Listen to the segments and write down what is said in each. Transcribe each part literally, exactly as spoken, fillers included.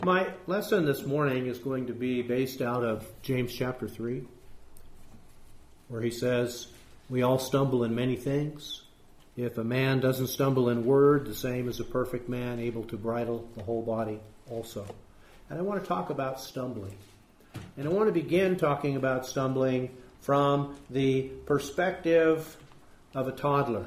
My lesson this morning is going to be based out of James chapter three, where he says, we all stumble in many things. If a man doesn't stumble in word, the same is a perfect man, able to bridle the whole body also. And I want to talk about stumbling. And I want to begin talking about stumbling from the perspective of a toddler.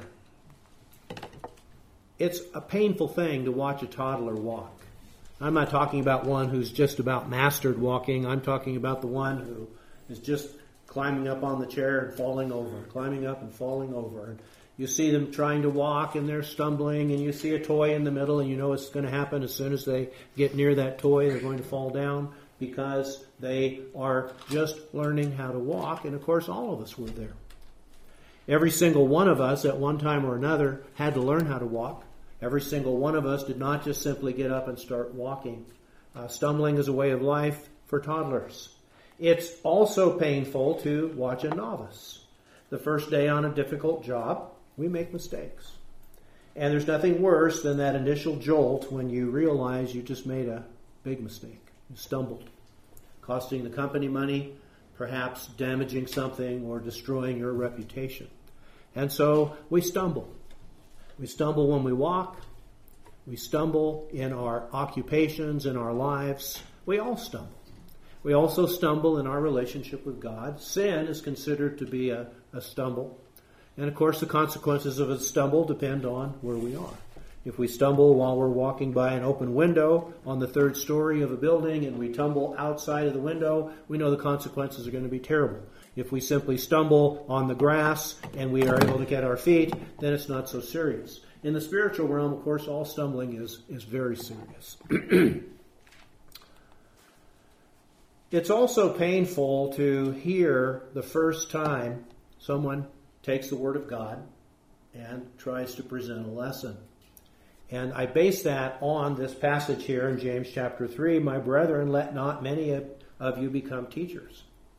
It's a painful thing to watch a toddler walk. I'm not talking about one who's just about mastered walking. I'm talking about the one who is just climbing up on the chair and falling over, climbing up and falling over. And you see them trying to walk and they're stumbling, and you see a toy in the middle and you know it's going to happen as soon as they get near that toy. They're going to fall down because they are just learning how to walk. And of course, all of us were there. Every single one of us at one time or another had to learn how to walk. Every single one of us did not just simply get up and start walking. Uh, stumbling is a way of life for toddlers. It's also painful to watch a novice. The first day on a difficult job, we make mistakes. And there's nothing worse than that initial jolt when you realize you just made a big mistake. You stumbled, costing the company money, perhaps damaging something or destroying your reputation. And so we stumble. We stumble when we walk. We stumble in our occupations, in our lives. We all stumble. We also stumble in our relationship with God. Sin is considered to be a, a stumble. And of course, the consequences of a stumble depend on where we are. If we stumble while we're walking by an open window on the third story of a building and we tumble outside of the window, we know the consequences are going to be terrible. If we simply stumble on the grass and we are able to get our feet, then it's not so serious. In the spiritual realm, of course, all stumbling is, is very serious. It's also painful to hear the first time someone takes the Word of God and tries to present a lesson. And I base that on this passage here in James chapter three, my brethren, let not many of you become teachers,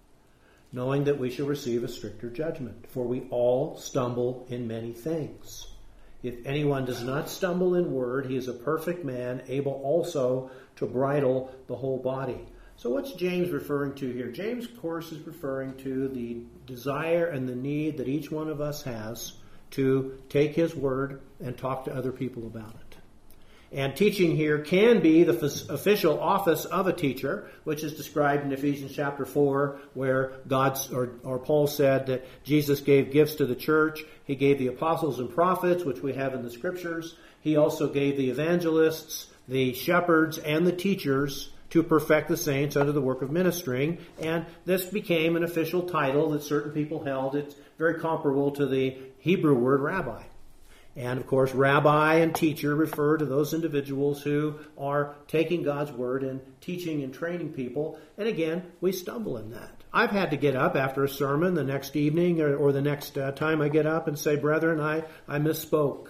knowing that we shall receive a stricter judgment. For we all stumble in many things. If anyone does not stumble in word, he is a perfect man, able also to bridle the whole body. So what's James referring to here? James, of course, is referring to the desire and the need that each one of us has to take his word and talk to other people about it. And teaching here can be the f- official office of a teacher, which is described in Ephesians chapter four, where God's or, or Paul said that Jesus gave gifts to the church. He gave the apostles and prophets, which we have in the scriptures. He also gave the evangelists, the shepherds, and the teachers to perfect the saints under the work of ministering. And this became an official title that certain people held. It's very comparable to the Hebrew word rabbi. And of course, rabbi and teacher refer to those individuals who are taking God's word and teaching and training people. And again, we stumble in that. I've had to get up after a sermon the next evening or, or the next uh, time I get up and say, brethren, I, I misspoke.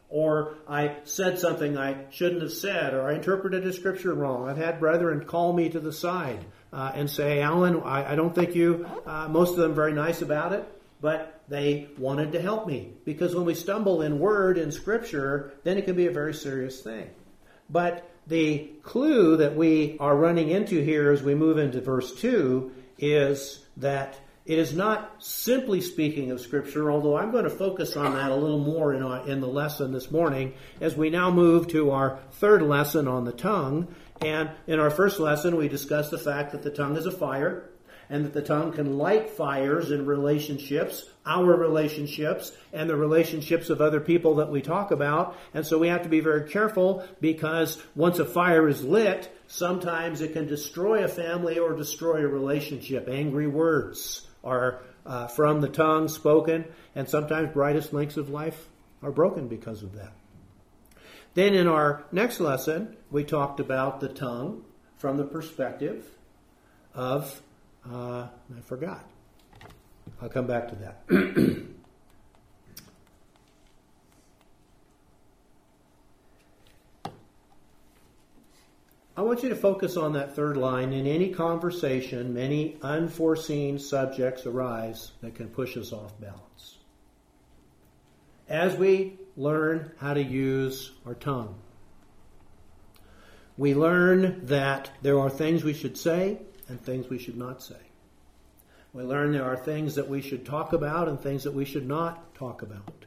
Or I said something I shouldn't have said, or I interpreted a scripture wrong. I've had brethren call me to the side uh, and say, Alan, I, I don't think you, uh, most of them very nice about it, but they wanted to help me. Because when we stumble in word in scripture, then it can be a very serious thing. But the clue that we are running into here as we move into verse two is that it is not simply speaking of Scripture, although I'm going to focus on that a little more in, our, in the lesson this morning as we now move to our third lesson on the tongue. And in our first lesson, we discussed the fact that the tongue is a fire and that the tongue can light fires in relationships, our relationships, and the relationships of other people that we talk about. And so we have to be very careful because once a fire is lit, sometimes it can destroy a family or destroy a relationship. Angry words are uh, from the tongue spoken, and sometimes brightest links of life are broken because of that. Then in our next lesson, we talked about the tongue from the perspective of, uh, I forgot. I'll come back to that. I want you to focus on that third line. In any conversation, many unforeseen subjects arise that can push us off balance. As we learn how to use our tongue, we learn that there are things we should say and things we should not say. We learn there are things that we should talk about and things that we should not talk about.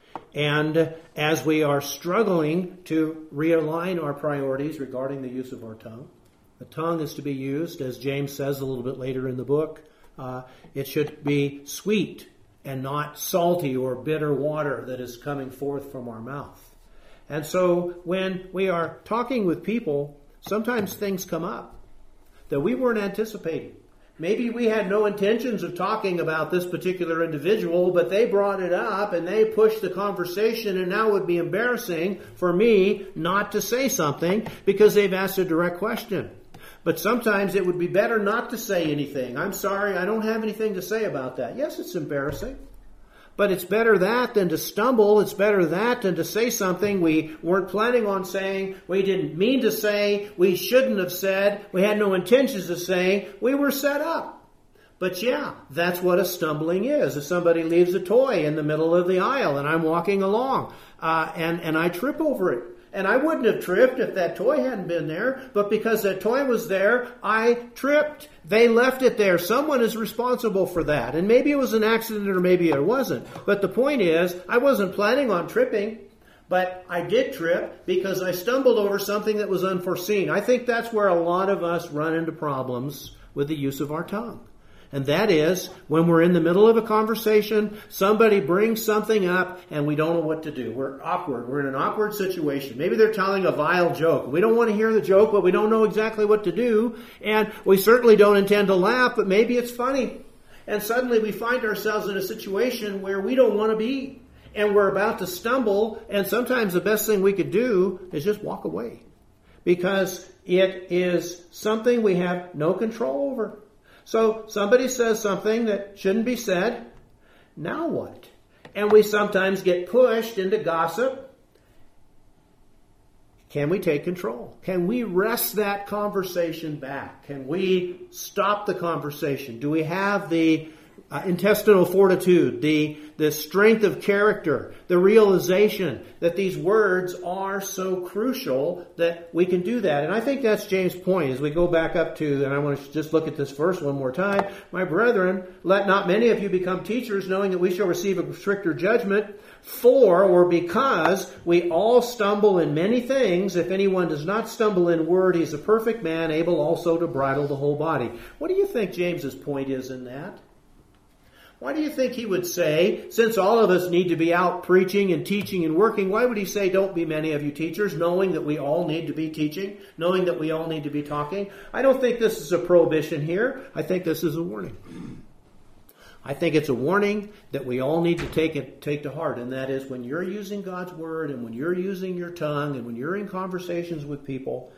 And as we are struggling to realign our priorities regarding the use of our tongue, the tongue is to be used, as James says a little bit later in the book, uh, it should be sweet and not salty or bitter water that is coming forth from our mouth. And so when we are talking with people, sometimes things come up that we weren't anticipating. Maybe we had no intentions of talking about this particular individual, but they brought it up and they pushed the conversation, and now it would be embarrassing for me not to say something because they've asked a direct question. But sometimes it would be better not to say anything. I'm sorry, I don't have anything to say about that. Yes, it's embarrassing. But it's better that than to stumble. It's better that than to say something we weren't planning on saying, we didn't mean to say, we shouldn't have said, we had no intentions of saying, we were set up. But yeah, that's what a stumbling is. If somebody leaves a toy in the middle of the aisle and I'm walking along uh, and, and I trip over it. And I wouldn't have tripped if that toy hadn't been there, but because that toy was there, I tripped. They left it there. Someone is responsible for that. And maybe it was an accident or maybe it wasn't. But the point is, I wasn't planning on tripping, but I did trip because I stumbled over something that was unforeseen. I think that's where a lot of us run into problems with the use of our tongue. And that is when we're in the middle of a conversation, somebody brings something up and we don't know what to do. We're awkward. We're in an awkward situation. Maybe they're telling a vile joke. We don't want to hear the joke, but we don't know exactly what to do. And we certainly don't intend to laugh, but maybe it's funny. And suddenly we find ourselves in a situation where we don't want to be. And we're about to stumble. And sometimes the best thing we could do is just walk away. Because it is something we have no control over. So somebody says something that shouldn't be said. Now what? And we sometimes get pushed into gossip. Can we take control? Can we wrest that conversation back? Can we stop the conversation? Do we have the uh, intestinal fortitude, the, the strength of character, the realization that these words are so crucial that we can do that? And I think that's James' point as we go back up to, and I want to just look at this verse one more time. My brethren, let not many of you become teachers, knowing that we shall receive a stricter judgment. For, or because, we all stumble in many things. If anyone does not stumble in word, he is a perfect man, able also to bridle the whole body. What do you think James's point is in that? Why do you think he would say, since all of us need to be out preaching and teaching and working, why would he say, don't be many of you teachers, knowing that we all need to be teaching, knowing that we all need to be talking? I don't think this is a prohibition here. I think this is a warning. I think it's a warning that we all need to take it, take to heart, and that is when you're using God's Word and when you're using your tongue and when you're in conversations with people,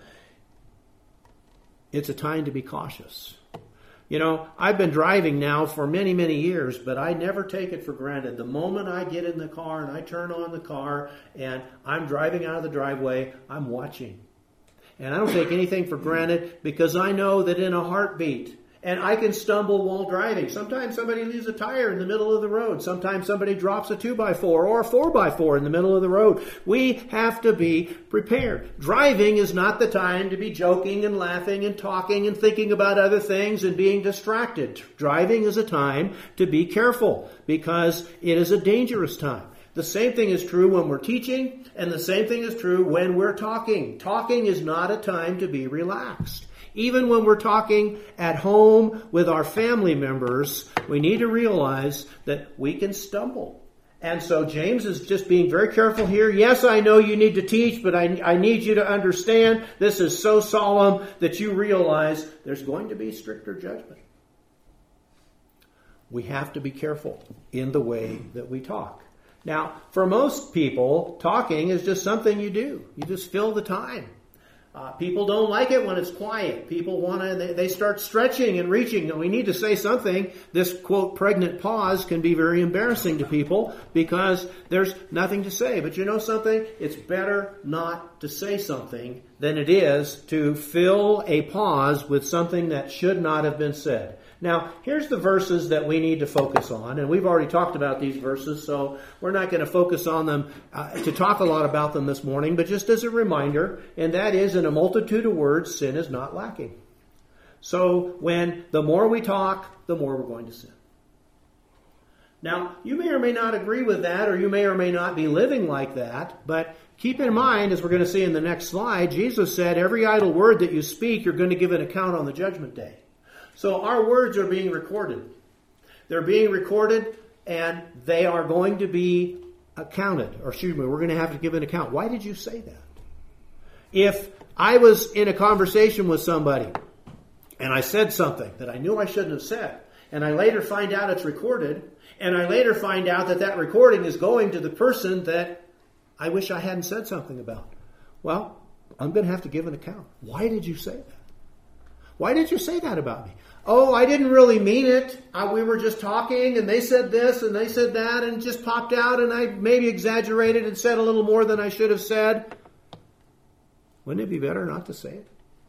it's a time to be cautious. You know, I've been driving now for many, many years, but I never take it for granted. The moment I get in the car and I turn on the car and I'm driving out of the driveway, I'm watching. And I don't take anything for granted because I know that in a heartbeat, and I can stumble while driving. Sometimes somebody leaves a tire in the middle of the road. Sometimes somebody drops a two by four or a four by four in the middle of the road. We have to be prepared. Driving is not the time to be joking and laughing and talking and thinking about other things and being distracted. Driving is a time to be careful because it is a dangerous time. The same thing is true when we're teaching, and the same thing is true when we're talking. Talking is not a time to be relaxed. Even when we're talking at home with our family members, we need to realize that we can stumble. And so James is just being very careful here. Yes, I know you need to teach, but I, I need you to understand this is so solemn that you realize there's going to be stricter judgment. We have to be careful in the way that we talk. Now, for most people, talking is just something you do. You just fill the time. Uh, people don't like it when it's quiet. People want to, they, they start stretching and reaching. And we need to say something. This, quote, pregnant pause can be very embarrassing to people because there's nothing to say. But you know something? It's better not to say something than it is to fill a pause with something that should not have been said. Now, here's the verses that we need to focus on, and we've already talked about these verses, so we're not going to focus on them uh, to talk a lot about them this morning, but just as a reminder, and that is, in a multitude of words, sin is not lacking. So when the more we talk, the more we're going to sin. Now, you may or may not agree with that, or you may or may not be living like that, but keep in mind, as we're going to see in the next slide, Jesus said, every idle word that you speak, you're going to give an account on the judgment day. So our words are being recorded. They're being recorded, and they are going to be accounted. Or excuse me, we're going to have to give an account. Why did you say that? If I was in a conversation with somebody, and I said something that I knew I shouldn't have said, and I later find out it's recorded, and I later find out that that recording is going to the person that I wish I hadn't said something about, well, I'm going to have to give an account. Why did you say that? Why did you say that about me? Oh, I didn't really mean it. I, we were just talking, and they said this, and they said that, and it just popped out, and I maybe exaggerated and said a little more than I should have said. Wouldn't it be better not to say it?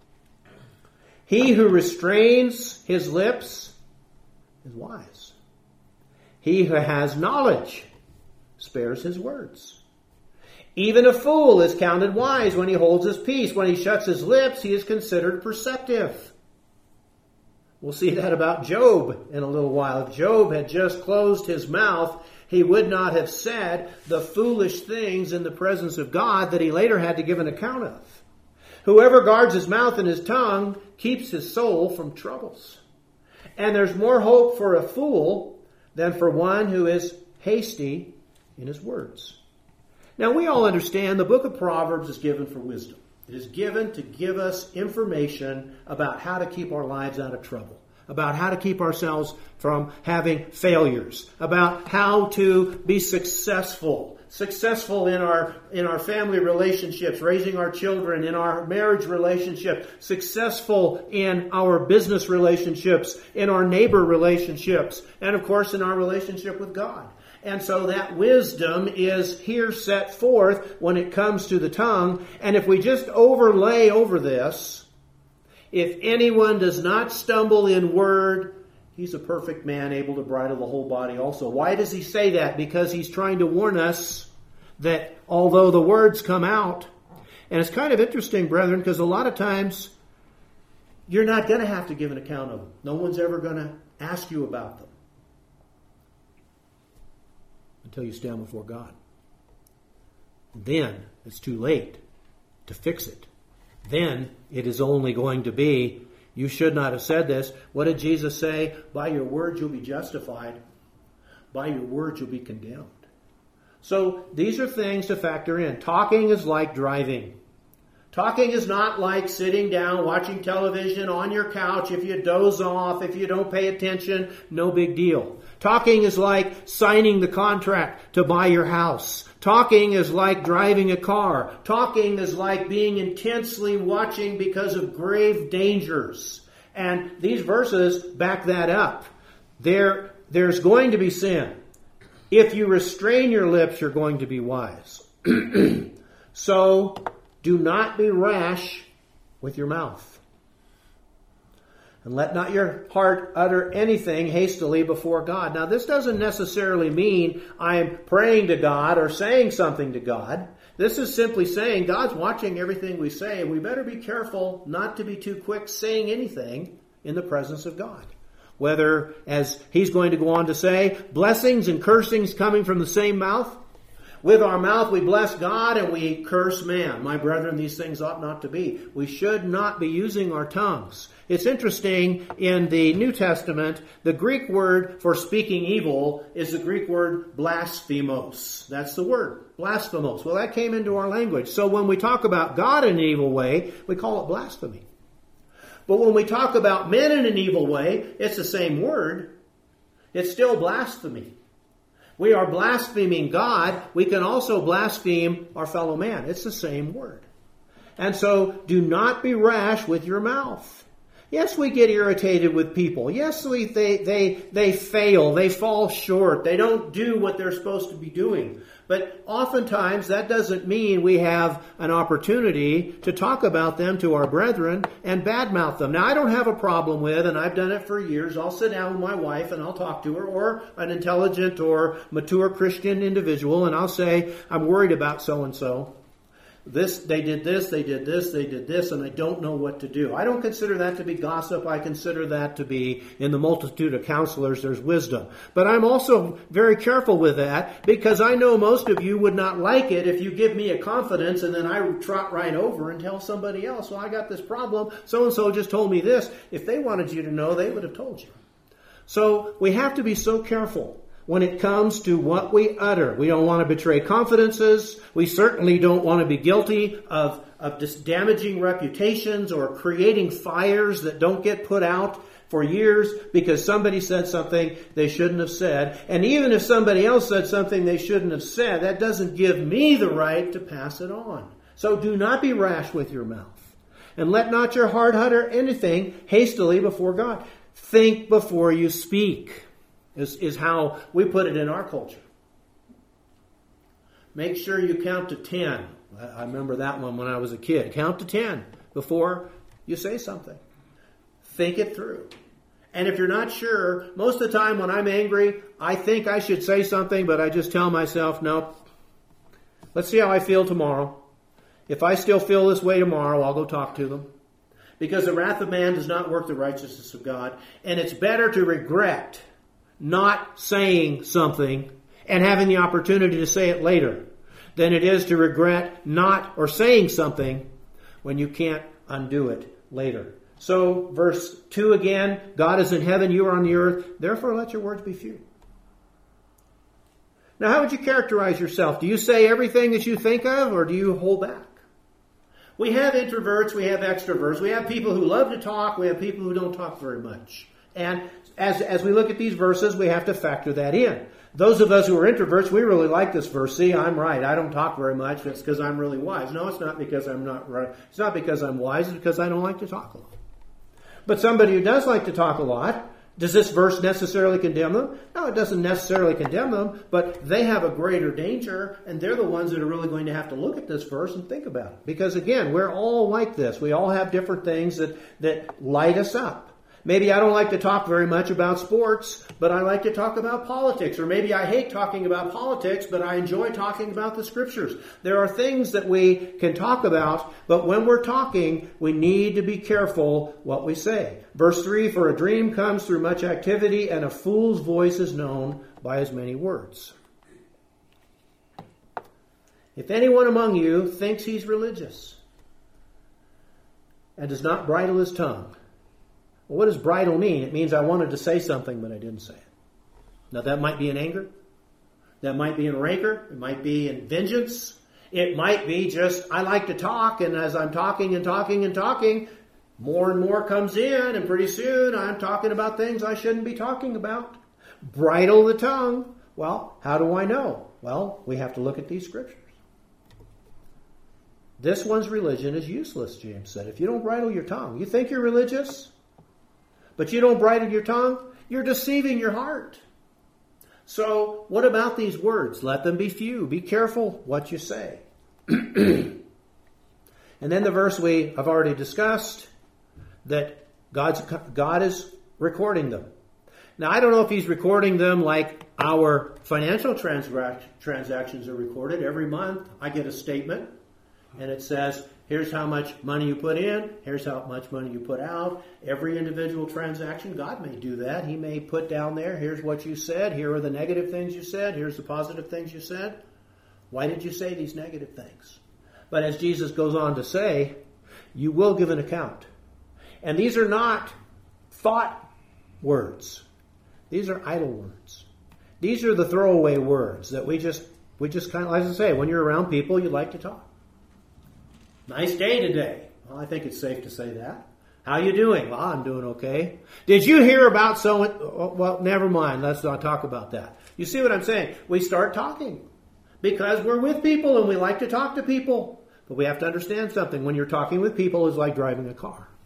He who restrains his lips is wise. He who has knowledge spares his words. Even a fool is counted wise when he holds his peace. When he shuts his lips, he is considered perceptive. We'll see that about Job in a little while. If Job had just closed his mouth, he would not have said the foolish things in the presence of God that he later had to give an account of. Whoever guards his mouth and his tongue keeps his soul from troubles. And there's more hope for a fool than for one who is hasty in his words. Now, we all understand the book of Proverbs is given for wisdom. It is given to give us information about how to keep our lives out of trouble, about how to keep ourselves from having failures, about how to be successful, successful in our in our family relationships, raising our children, in our marriage relationship, successful in our business relationships, in our neighbor relationships, and of course in our relationship with God. And so that wisdom is here set forth when it comes to the tongue. And if we just overlay over this, if anyone does not stumble in word, he's a perfect man, able to bridle the whole body also. Why does he say that? Because he's trying to warn us that although the words come out, and it's kind of interesting, brethren, because a lot of times you're not going to have to give an account of them. No one's ever going to ask you about them until you stand before God. Then it's too late to fix it. Then it is only going to be, you should not have said this. What did Jesus say? By your words you'll be justified. By your words you'll be condemned. So these are things to factor in. Talking is like driving. Talking is not like sitting down, watching television on your couch. If you doze off, if you don't pay attention, no big deal. Talking is like signing the contract to buy your house. Talking is like driving a car. Talking is like being intensely watching because of grave dangers. And these verses back that up. There, there's going to be sin. If you restrain your lips, you're going to be wise. So, do not be rash with your mouth. And let not your heart utter anything hastily before God. Now, this doesn't necessarily mean I'm praying to God or saying something to God. This is simply saying God's watching everything we say, and we better be careful not to be too quick saying anything in the presence of God. Whether, as he's going to go on to say, blessings and cursings coming from the same mouth. With our mouth we bless God and we curse man. My brethren, these things ought not to be. We should not be using our tongues. It's interesting, in the New Testament, the Greek word for speaking evil is the Greek word blasphemos. That's the word, blasphemos. Well, that came into our language. So when we talk about God in an evil way, we call it blasphemy. But when we talk about men in an evil way, it's the same word. It's still blasphemy. We are blaspheming God. We can also blaspheme our fellow man. It's the same word. And so, do not be rash with your mouth. Yes, we get irritated with people. Yes, we, they, they, they fail. They fall short. They don't do what they're supposed to be doing. But oftentimes that doesn't mean we have an opportunity to talk about them to our brethren and badmouth them. Now, I don't have a problem with, and I've done it for years, I'll sit down with my wife and I'll talk to her, or an intelligent or mature Christian individual, and I'll say, I'm worried about so-and-so. This, they did this, they did this, they did this, and I don't know what to do. I don't consider that to be gossip. I consider that to be, in the multitude of counselors, there's wisdom. But I'm also very careful with that, because I know most of you would not like it if you give me a confidence and then I trot right over and tell somebody else, well, I got this problem, so-and-so just told me this. If they wanted you to know, they would have told you. So we have to be so careful when it comes to what we utter. We don't want to betray confidences. We certainly don't want to be guilty of, of just damaging reputations or creating fires that don't get put out for years because somebody said something they shouldn't have said. And even if somebody else said something they shouldn't have said, that doesn't give me the right to pass it on. So do not be rash with your mouth. And let not your heart utter anything hastily before God. Think before you speak. Is, is how we put it in our culture. Make sure you count to ten. I, I remember that one when I was a kid. Count to ten before you say something. Think it through. And if you're not sure, most of the time when I'm angry, I think I should say something, but I just tell myself, no, let's see how I feel tomorrow. If I still feel this way tomorrow, I'll go talk to them. Because the wrath of man does not work the righteousness of God. And it's better to regret not saying something and having the opportunity to say it later than it is to regret not or saying something when you can't undo it later. So verse two again, God is in heaven, you are on the earth, therefore let your words be few. Now how would you characterize yourself? Do you say everything that you think of, or do you hold back? We have introverts, we have extroverts, we have people who love to talk, we have people who don't talk very much. And As, as we look at these verses, we have to factor that in. Those of us who are introverts, we really like this verse. See, I'm right. I don't talk very much. It's because I'm really wise. No, it's not because I'm not right. It's not because I'm wise. It's because I don't like to talk a lot. But somebody who does like to talk a lot, does this verse necessarily condemn them? No, it doesn't necessarily condemn them, but they have a greater danger, and they're the ones that are really going to have to look at this verse and think about it. Because again, we're all like this. We all have different things that, that light us up. Maybe I don't like to talk very much about sports, but I like to talk about politics. Or maybe I hate talking about politics, but I enjoy talking about the Scriptures. There are things that we can talk about, but when we're talking, we need to be careful what we say. Verse three, for a dream comes through much activity, and a fool's voice is known by his many words. If anyone among you thinks he's religious and does not bridle his tongue, well, what does bridle mean? It means I wanted to say something, but I didn't say it. Now, that might be in anger. That might be in rancor. It might be in vengeance. It might be just, I like to talk, and as I'm talking and talking and talking, more and more comes in, and pretty soon I'm talking about things I shouldn't be talking about. Bridle the tongue. Well, how do I know? Well, we have to look at these scriptures. This one's religion is useless, James said. If you don't bridle your tongue, you think you're religious, but you don't bridle your tongue, you're deceiving your heart. So what about these words? Let them be few. Be careful what you say. And then the verse we have already discussed, that God's, God is recording them. Now, I don't know if he's recording them like our financial transac- transactions are recorded. Every month I get a statement, and it says, here's how much money you put in. Here's how much money you put out. Every individual transaction, God may do that. He may put down there, here's what you said. Here are the negative things you said. Here's the positive things you said. Why did you say these negative things? But as Jesus goes on to say, you will give an account. And these are not thought words. These are idle words. These are the throwaway words that we just, we just kind of, like I say, when you're around people, you like to talk. Nice day today. Well, I think it's safe to say that. How you doing? Well, I'm doing okay. Did you hear about so? Well, never mind. Let's not talk about that. You see what I'm saying? We start talking because we're with people and we like to talk to people. But we have to understand something. When you're talking with people, it's like driving a car.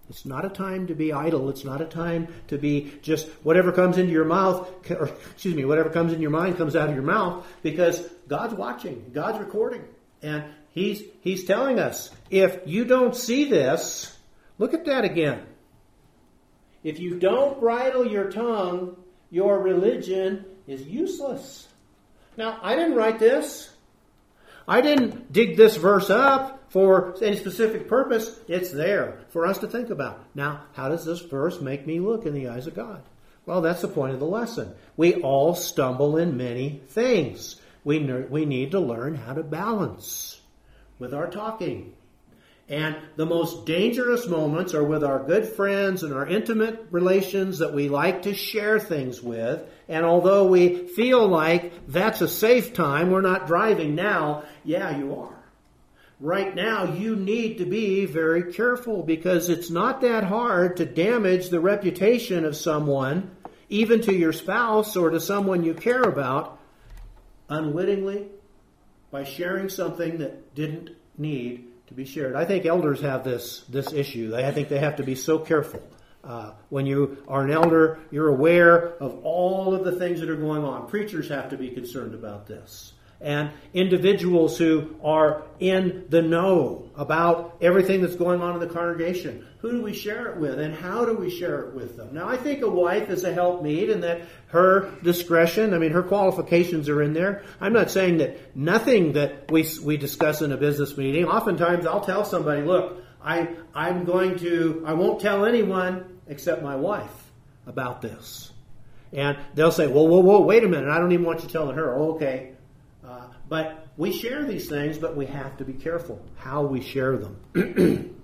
It's not a time to be idle. It's not a time to be just whatever comes into your mouth, or excuse me, whatever comes in your mind comes out of your mouth, because God's watching. God's recording. And He's, he's telling us, if you don't see this, look at that again. If you don't bridle your tongue, your religion is useless. Now, I didn't write this. I didn't dig this verse up for any specific purpose. It's there for us to think about. Now, how does this verse make me look in the eyes of God? Well, that's the point of the lesson. We all stumble in many things. We, we need to learn how to balance with our talking. And the most dangerous moments are with our good friends and our intimate relations that we like to share things with. And although we feel like that's a safe time, we're not driving now, yeah, you are. Right now, you need to be very careful, because it's not that hard to damage the reputation of someone, even to your spouse or to someone you care about, unwittingly, by sharing something that didn't need to be shared. I think elders have this, this issue. I think they have to be so careful. Uh, when you are an elder, you're aware of all of the things that are going on. Preachers have to be concerned about this. And individuals who are in the know about everything that's going on in the congregation. Who do we share it with, and how do we share it with them? Now, I think a wife is a helpmeet, and that her discretion, I mean, her qualifications are in there. I'm not saying that nothing that we we discuss in a business meeting. Oftentimes, I'll tell somebody, look, I I'm going to, I won't tell anyone except my wife about this. And they'll say, whoa, whoa, whoa, wait a minute, I don't even want you telling her. Oh, okay. Uh, but we share these things, but we have to be careful how we share them.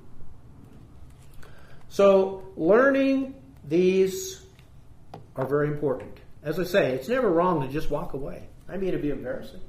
So learning these are very important. As I say, it's never wrong to just walk away. I mean, it'd be embarrassing.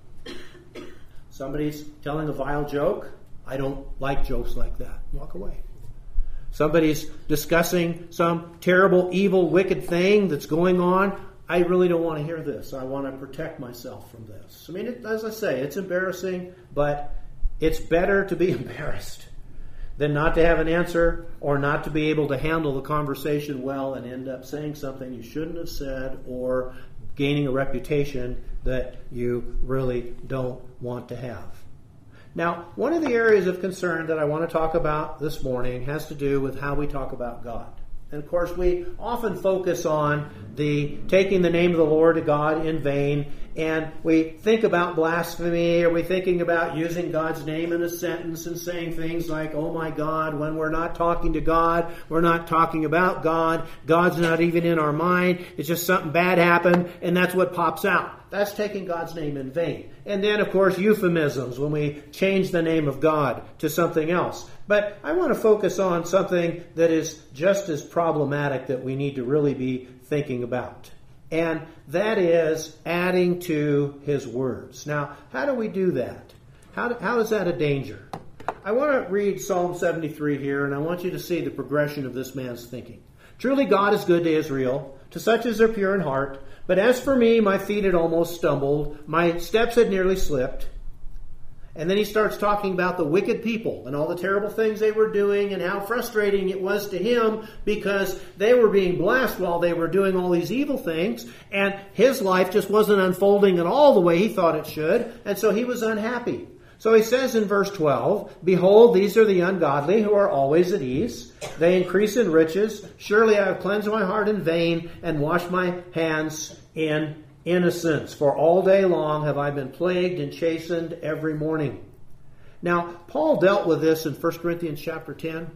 Somebody's telling a vile joke. I don't like jokes like that. Walk away. Somebody's discussing some terrible, evil, wicked thing that's going on. I really don't want to hear this. I want to protect myself from this. I mean, it, as I say, it's embarrassing, but it's better to be embarrassed than not to have an answer, or not to be able to handle the conversation well and end up saying something you shouldn't have said, or gaining a reputation that you really don't want to have. Now, one of the areas of concern that I want to talk about this morning has to do with how we talk about God. And of course, we often focus on the taking the name of the Lord to God in vain, and we think about blasphemy, or we thinking about using God's name in a sentence and saying things like, oh my God, when we're not talking to God, we're not talking about God, God's not even in our mind, it's just something bad happened, and that's what pops out. That's taking God's name in vain. And then, of course, euphemisms, when we change the name of God to something else. But I want to focus on something that is just as problematic that we need to really be thinking about. And that is adding to His words. Now, how do we do that? How, do, how is that a danger? I want to read Psalm seventy-three here, and I want you to see the progression of this man's thinking. Truly God is good to Israel, to such as are pure in heart. But as for me, my feet had almost stumbled. My steps had nearly slipped. And then he starts talking about the wicked people and all the terrible things they were doing, and how frustrating it was to him because they were being blessed while they were doing all these evil things, and his life just wasn't unfolding at all the way he thought it should, and so he was unhappy. So he says in verse twelve, behold, these are the ungodly who are always at ease. They increase in riches. Surely I have cleansed my heart in vain and washed my hands in innocence. For all day long have I been plagued and chastened every morning. Now, Paul dealt with this in First Corinthians chapter ten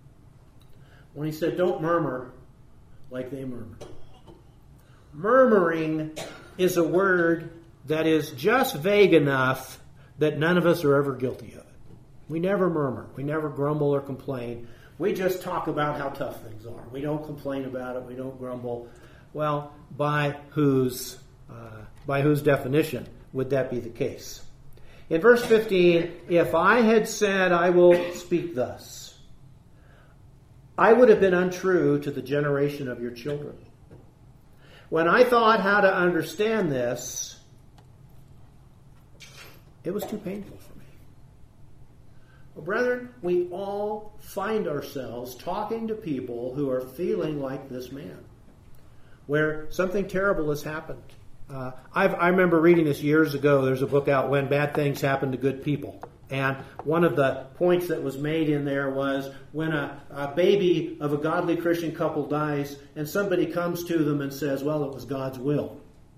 when he said, don't murmur like they murmur. Murmuring is a word that is just vague enough that none of us are ever guilty of it. We never murmur. We never grumble or complain. We just talk about how tough things are. We don't complain about it. We don't grumble. Well, by whose uh, by whose definition would that be the case? In verse fifteen, if I had said, I will speak thus, I would have been untrue to the generation of your children. When I thought how to understand this, it was too painful for me. Well, brethren, we all find ourselves talking to people who are feeling like this man, where something terrible has happened. Uh, I've, I remember reading this years ago. There's a book out, When Bad Things Happen to Good People. And one of the points that was made in there was when a, a baby of a godly Christian couple dies and somebody comes to them and says, well, it was God's will.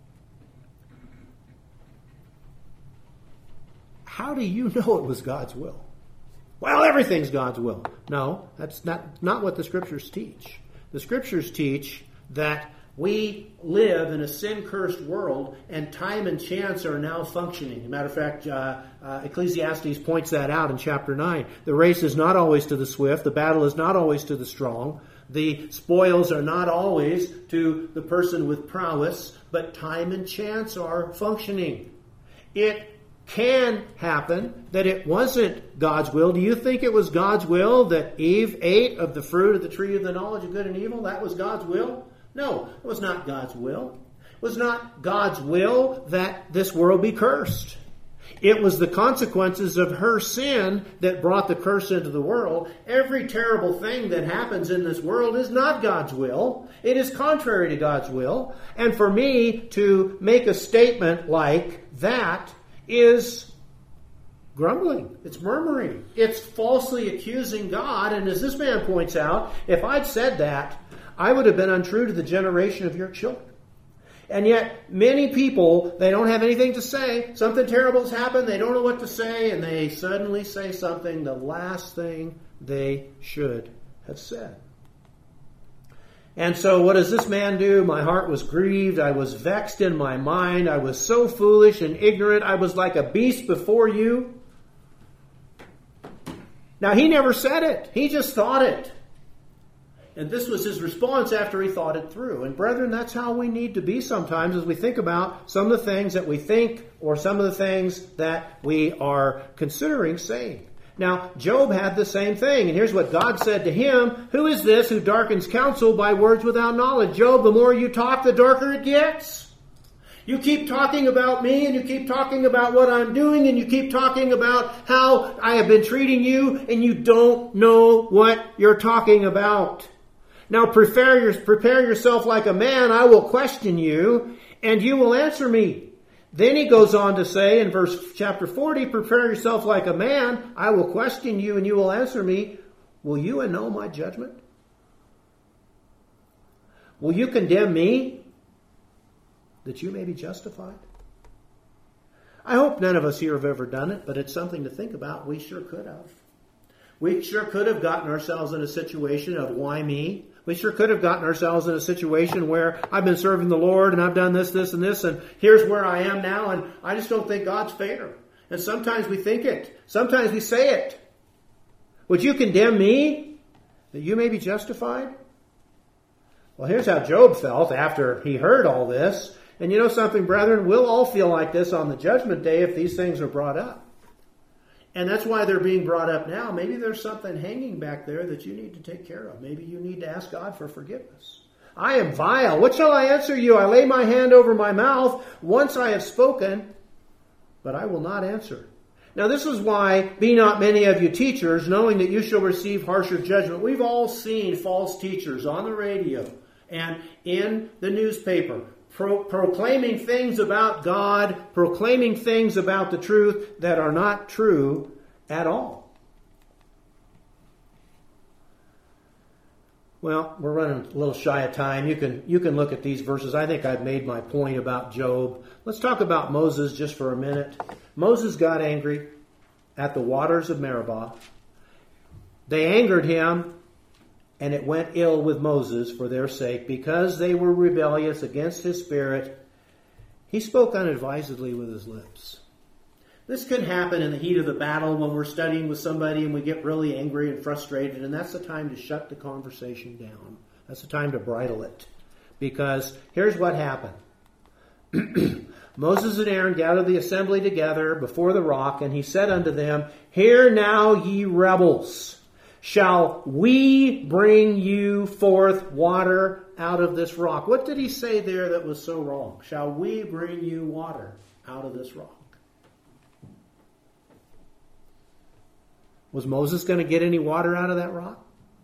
How do you know it was God's will? Well, everything's God's will. No, that's not, not what the Scriptures teach. The Scriptures teach that we live in a sin-cursed world, and time and chance are now functioning. As a matter of fact, uh, uh, Ecclesiastes points that out in chapter nine. The race is not always to the swift. The battle is not always to the strong. The spoils are not always to the person with prowess, but time and chance are functioning. It can happen that it wasn't God's will. Do you think it was God's will that Eve ate of the fruit of the tree of the knowledge of good and evil? That was God's will? No, it was not God's will. It was not God's will that this world be cursed. It was the consequences of her sin that brought the curse into the world. Every terrible thing that happens in this world is not God's will. It is contrary to God's will. And for me to make a statement like that is grumbling. It's murmuring. It's falsely accusing God. And as this man points out, if I'd said that, I would have been untrue to the generation of your children. And yet, many people, they don't have anything to say. Something terrible has happened. They don't know what to say. And they suddenly say something, the last thing they should have said. And so what does this man do? My heart was grieved. I was vexed in my mind. I was so foolish and ignorant. I was like a beast before you. Now, he never said it. He just thought it. And this was his response after he thought it through. And brethren, that's how we need to be sometimes as we think about some of the things that we think or some of the things that we are considering saying. Now, Job had the same thing. And here's what God said to him. Who is this who darkens counsel by words without knowledge? Job, the more you talk, the darker it gets. You keep talking about me, and you keep talking about what I'm doing, and you keep talking about how I have been treating you, and you don't know what you're talking about. Now prepare, your, prepare yourself like a man. I will question you, and you will answer me. Then he goes on to say in verse chapter forty, prepare yourself like a man. I will question you, and you will answer me. Will you annul my judgment? Will you condemn me that you may be justified? I hope none of us here have ever done it, but it's something to think about. We sure could have. We sure could have gotten ourselves in a situation of why me? We sure could have gotten ourselves in a situation where I've been serving the Lord and I've done this, this, and this, and here's where I am now, and I just don't think God's fair. And sometimes we think it. Sometimes we say it. Would you condemn me that you may be justified? Well, here's how Job felt after he heard all this. And you know something, brethren? We'll all feel like this on the judgment day if these things are brought up. And that's why they're being brought up now. Maybe there's something hanging back there that you need to take care of. Maybe you need to ask God for forgiveness. I am vile. What shall I answer you? I lay my hand over my mouth. Once I have spoken, but I will not answer. Now this is why, be not many of you teachers, knowing that you shall receive harsher judgment. We've all seen false teachers on the radio and in the newspaper Pro- proclaiming things about God, proclaiming things about the truth that are not true at all. Well, we're running a little shy of time. You can you can look at these verses. I think I've made my point about Job. Let's talk about Moses just for a minute. Moses got angry at the waters of Meribah. They angered him, and it went ill with Moses for their sake, because they were rebellious against his spirit. He spoke unadvisedly with his lips. This can happen in the heat of the battle when we're studying with somebody and we get really angry and frustrated, and that's the time to shut the conversation down. That's the time to bridle it. Because here's what happened. Moses and Aaron gathered the assembly together before the rock, and he said unto them, Hear now, ye rebels. Shall we bring you forth water out of this rock? What did he say there that was so wrong? Shall we bring you water out of this rock? Was Moses going to get any water out of that rock?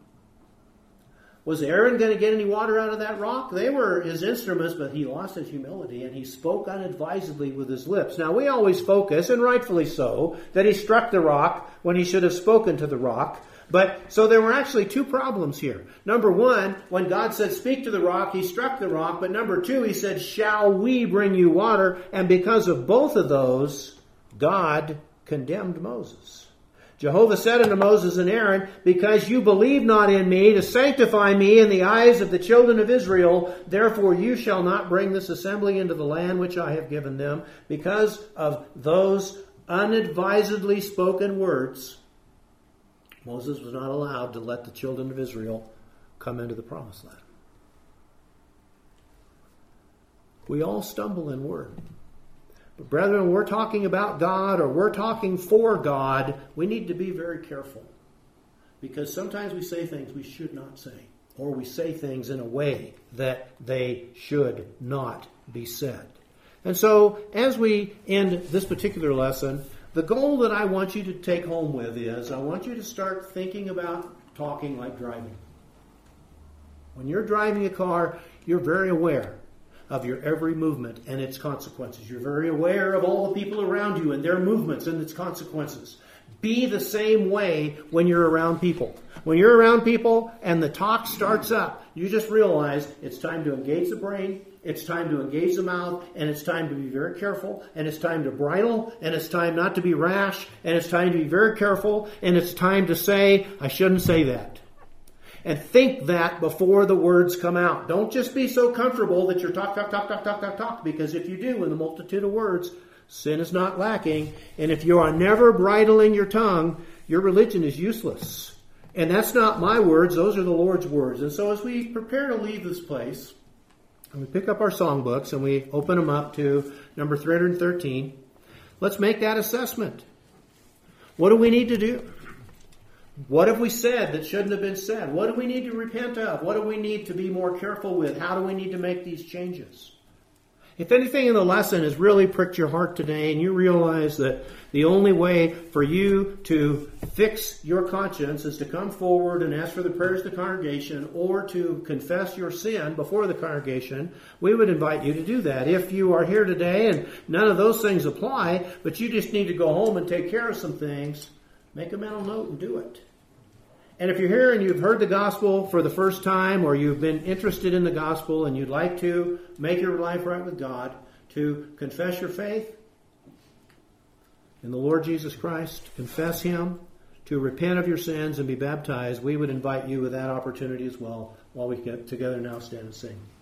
Was Aaron going to get any water out of that rock? They were his instruments, but he lost his humility and he spoke unadvisedly with his lips. Now we always focus, and rightfully so, that he struck the rock when he should have spoken to the rock. But so there were actually two problems here. Number one, when God said, speak to the rock, he struck the rock. But number two, he said, shall we bring you water? And because of both of those, God condemned Moses. Jehovah said unto Moses and Aaron, because you believe not in me to sanctify me in the eyes of the children of Israel, therefore you shall not bring this assembly into the land which I have given them. Because of those unadvisedly spoken words, Moses was not allowed to let the children of Israel come into the promised land. We all stumble in word. But brethren, when we're talking about God or we're talking for God, we need to be very careful. Because sometimes we say things we should not say. Or we say things in a way that they should not be said. And so, as we end this particular lesson, the goal that I want you to take home with is I want you to start thinking about talking like driving. When you're driving a car, you're very aware of your every movement and its consequences. You're very aware of all the people around you and their movements and its consequences. Be the same way when you're around people. When you're around people and the talk starts up, you just realize it's time to engage the brain, it's time to engage the mouth, and it's time to be very careful, and it's time to bridle, and it's time not to be rash, and it's time to be very careful, and it's time to say, I shouldn't say that. And think that before the words come out. Don't just be so comfortable that you're talk, talk, talk, talk, talk, talk, talk, because if you do, in the multitude of words, sin is not lacking. And if you are never bridling your tongue, your religion is useless. And that's not my words, those are the Lord's words. And so as we prepare to leave this place, and we pick up our songbooks and we open them up to number three hundred thirteen, let's make that assessment. What do we need to do? What have we said that shouldn't have been said? What do we need to repent of? What do we need to be more careful with? How do we need to make these changes? If anything in the lesson has really pricked your heart today and you realize that the only way for you to fix your conscience is to come forward and ask for the prayers of the congregation or to confess your sin before the congregation, we would invite you to do that. If you are here today and none of those things apply, but you just need to go home and take care of some things, make a mental note and do it. And if you're here and you've heard the gospel for the first time or you've been interested in the gospel and you'd like to make your life right with God, to confess your faith in the Lord Jesus Christ, confess Him, to repent of your sins and be baptized, we would invite you with that opportunity as well while we get together now stand and sing.